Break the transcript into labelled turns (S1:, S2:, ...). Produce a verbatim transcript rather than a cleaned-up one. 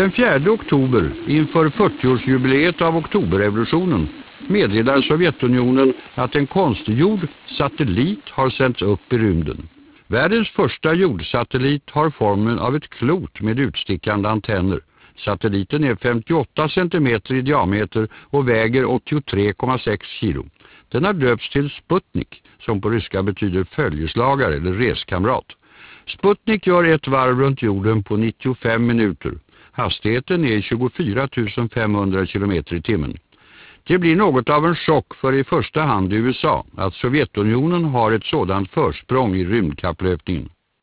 S1: Den fjärde oktober, inför fyrtioårsjubileet av oktoberrevolutionen, meddelar Sovjetunionen att en konstgjord satellit har sänts upp i rymden. Världens första jordsatellit har formen av ett klot med utstickande antenner. Satelliten är femtioåtta centimeter i diameter och väger åttiotre komma sex kilo. Den har döpts till Sputnik, som på ryska betyder följeslagare eller reskamrat. Sputnik gör ett varv runt jorden på nittiofem minuter. Hastigheten är tjugofyra tusen femhundra kilometer i timmen. Det blir något av en chock för i första hand U S A att Sovjetunionen har ett sådant försprång i rymdkapplöpningen.